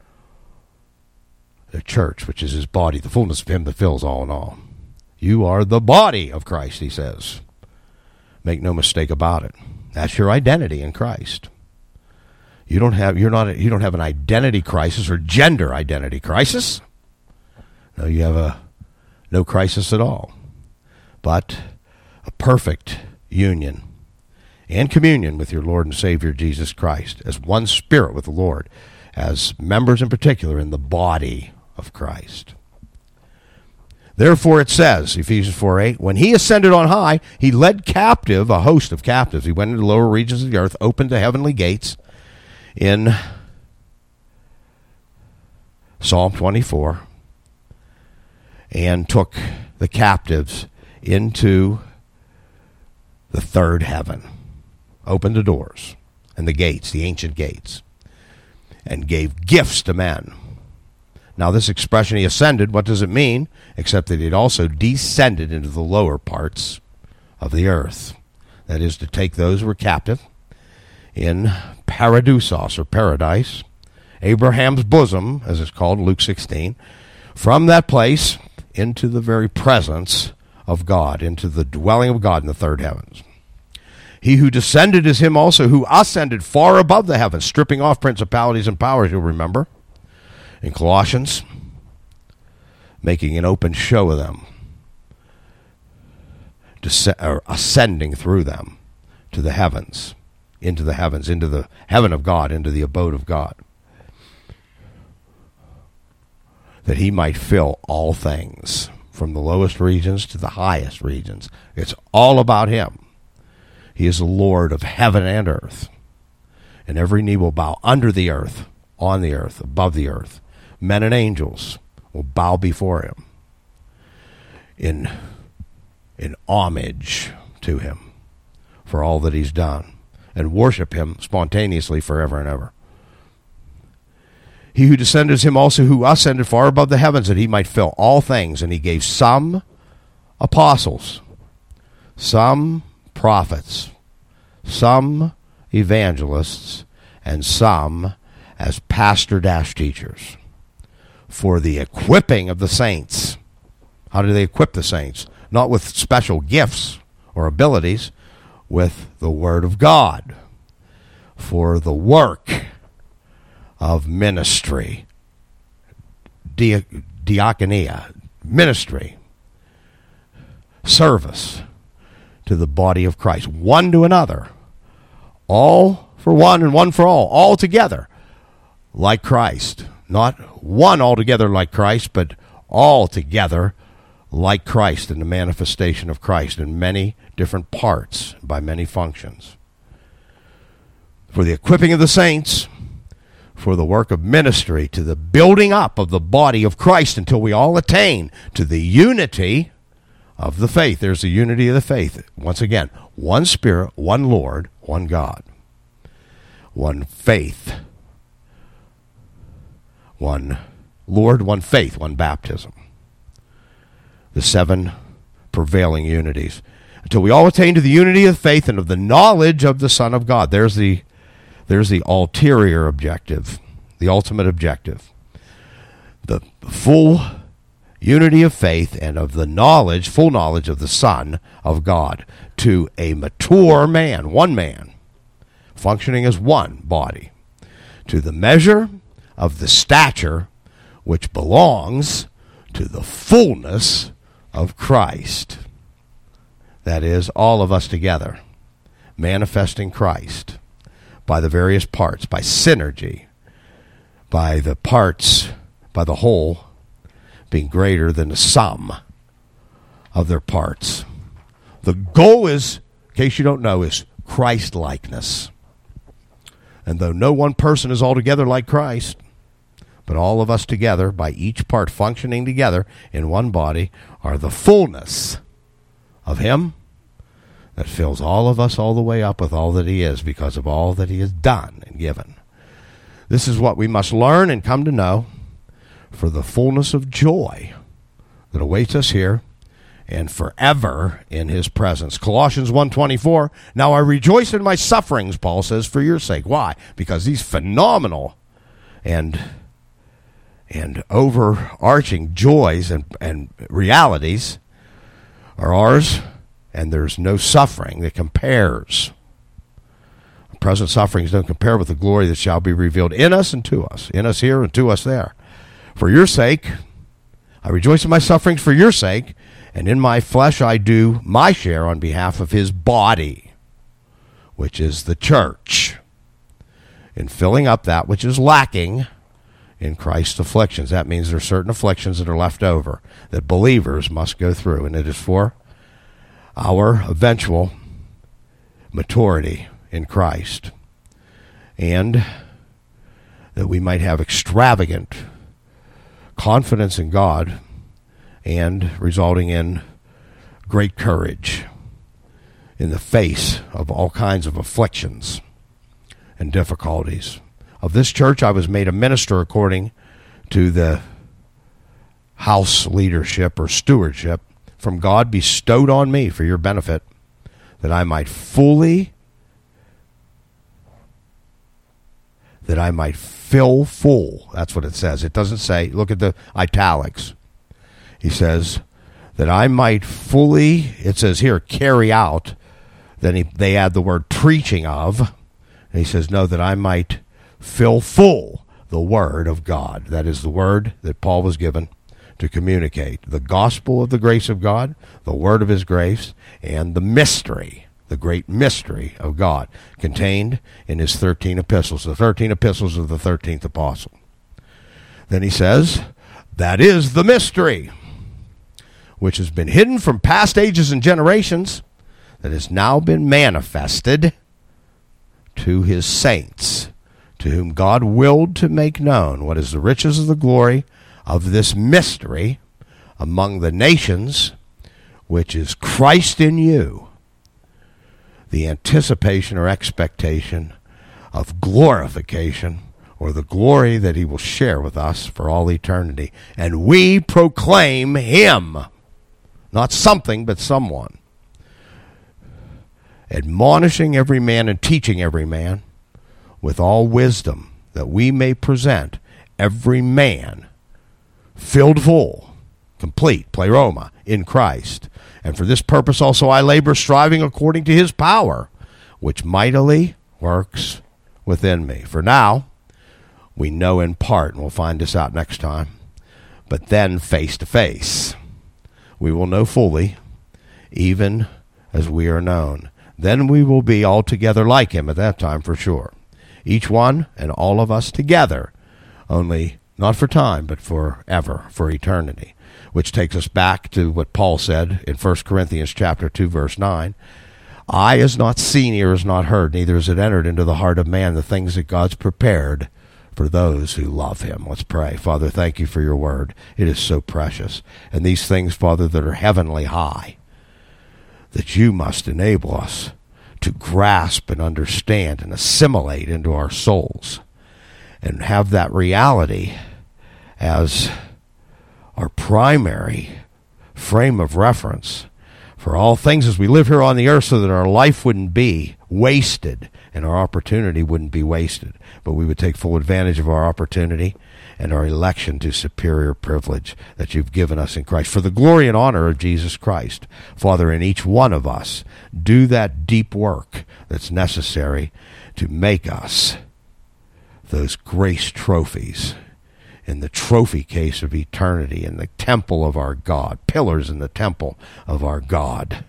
The church, which is his body, the fullness of him that fills all in all. You are the body of Christ, he says. Make no mistake about it. That's your identity in Christ. You don't have you're not you don't have an identity crisis or gender identity crisis. No, you have a no crisis at all. But a perfect union and communion with your Lord and Savior Jesus Christ, as one spirit with the Lord, as members in particular in the body of Christ. Therefore it says, Ephesians four eight, when he ascended on high, he led captive a host of captives. He went into the lower regions of the earth, opened the heavenly gates in Psalm twenty-four, and took the captives into the third heaven. Opened the doors and the gates, the ancient gates, and gave gifts to men. Now this expression, he ascended, what does it mean? Except that it also descended into the lower parts of the earth. That is, to take those who were captive in paradousos, or paradise, Abraham's bosom, as it's called in Luke sixteen, from that place into the very presence of God, into the dwelling of God in the third heavens. He who descended is him also who ascended far above the heavens, stripping off principalities and powers, you'll remember, in Colossians, making an open show of them, Descend, or ascending through them to the heavens, into the heavens, into the heaven of God, into the abode of God, that he might fill all things, from the lowest regions to the highest regions. It's all about him. He is the Lord of heaven and earth, and every knee will bow under the earth, on the earth, above the earth. Men and angels will bow before him in, in homage to him for all that he's done, and worship him spontaneously forever and ever. He who descended is him also who ascended far above the heavens, that he might fill all things. And he gave some apostles, some prophets, some evangelists, and some as pastor-teachers for the equipping of the saints. How do they equip the saints? Not with special gifts or abilities, with the Word of God, for the work of ministry, Di- diaconia, ministry, service to the body of Christ, one to another, all for one and one for all, all together like Christ. Not one altogether like Christ, but all together like Christ in the manifestation of Christ in many different parts by many functions. For the equipping of the saints, for the work of ministry, to the building up of the body of Christ until we all attain to the unity of the faith. There's the unity of the faith. Once again, one Spirit, one Lord, one God. One faith, one Lord, one faith, one baptism. The seven prevailing unities, until we all attain to the unity of faith and of the knowledge of the Son of God. There's the there's the ulterior objective, the ultimate objective. The full unity of faith and of the knowledge, full knowledge of the Son of God, to a mature man, one man, functioning as one body, to the measure of the stature which belongs to the fullness of Christ. That is, all of us together, manifesting Christ by the various parts, by synergy, by the parts, by the whole being greater than the sum of their parts. The goal is, in case you don't know, is Christ-likeness. And though no one person is altogether like Christ, but all of us together, by each part functioning together in one body, are the fullness of Him that fills all of us all the way up with all that He is because of all that He has done and given. This is what we must learn and come to know for the fullness of joy that awaits us here and forever in His presence. Colossians one twenty-four, now I rejoice in my sufferings, Paul says, for your sake. Why? Because these phenomenal and and overarching joys and, and realities are ours, and there's no suffering that compares. Present sufferings don't compare with the glory that shall be revealed in us and to us, in us here and to us there. For your sake, I rejoice in my sufferings for your sake, and in my flesh I do my share on behalf of His body, which is the church, in filling up that which is lacking in Christ's afflictions. That means there are certain afflictions that are left over that believers must go through, and it is for our eventual maturity in Christ, and that we might have extravagant confidence in God and resulting in great courage in the face of all kinds of afflictions and difficulties. Of this church I was made a minister according to the house leadership or stewardship from God bestowed on me for your benefit, that I might fully, that I might fill full. That's what it says. It doesn't say, look at the italics. He says, that I might fully, it says here, carry out. Then he, they add the word preaching of. And he says, no, that I might fill full the word of God. That is the word that Paul was given to communicate. The gospel of the grace of God, the word of His grace, and the mystery, the great mystery of God, contained in His thirteen epistles, the thirteen epistles of the thirteenth apostle. Then he says, that is the mystery, which has been hidden from past ages and generations, that has now been manifested to His saints, to whom God willed to make known what is the riches of the glory of this mystery among the nations, which is Christ in you, the anticipation or expectation of glorification, or the glory that He will share with us for all eternity. And we proclaim Him, not something, but someone, admonishing every man and teaching every man with all wisdom, that we may present every man filled full, complete, pleroma, in Christ. And for this purpose also I labor, striving according to his power, which mightily works within me. For now, we know in part, and we'll find this out next time, but then face to face, we will know fully, even as we are known. Then we will be altogether like him at that time for sure. Each one and all of us together, only not for time, but forever, for eternity. Which takes us back to what Paul said in First Corinthians chapter two, verse nine. Eye is not seen, ear is not heard, neither is it entered into the heart of man the things that God's prepared for those who love him. Let's pray. Father, thank you for your word. It is so precious. And these things, Father, that are heavenly high, that you must enable us to grasp and understand and assimilate into our souls and have that reality as our primary frame of reference for all things as we live here on the earth, so that our life wouldn't be wasted and our opportunity wouldn't be wasted, but we would take full advantage of our opportunity and our election to superior privilege that you've given us in Christ. For the glory and honor of Jesus Christ, Father, in each one of us, do that deep work that's necessary to make us those grace trophies in the trophy case of eternity, in the temple of our God, pillars in the temple of our God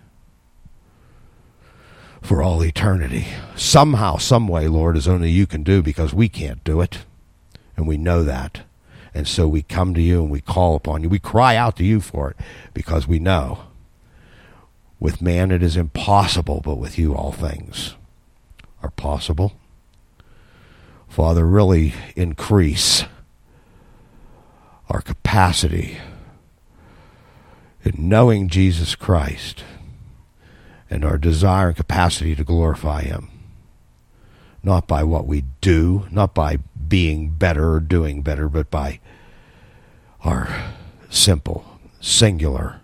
for all eternity. Somehow, some way, Lord, as only you can do, because we can't do it, and we know that. And so we come to you and we call upon you. We cry out to you for it, because we know with man it is impossible, but with you all things are possible. Father, really increase our capacity in knowing Jesus Christ and our desire and capacity to glorify him. Not by what we do, not by being better or doing better, but by our simple, singular,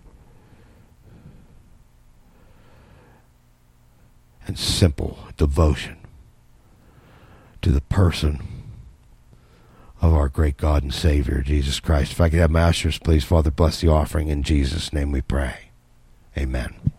and simple devotion to the person of our great God and Savior, Jesus Christ. If I could have my ushers, please, Father, bless the offering. In Jesus' name we pray. Amen.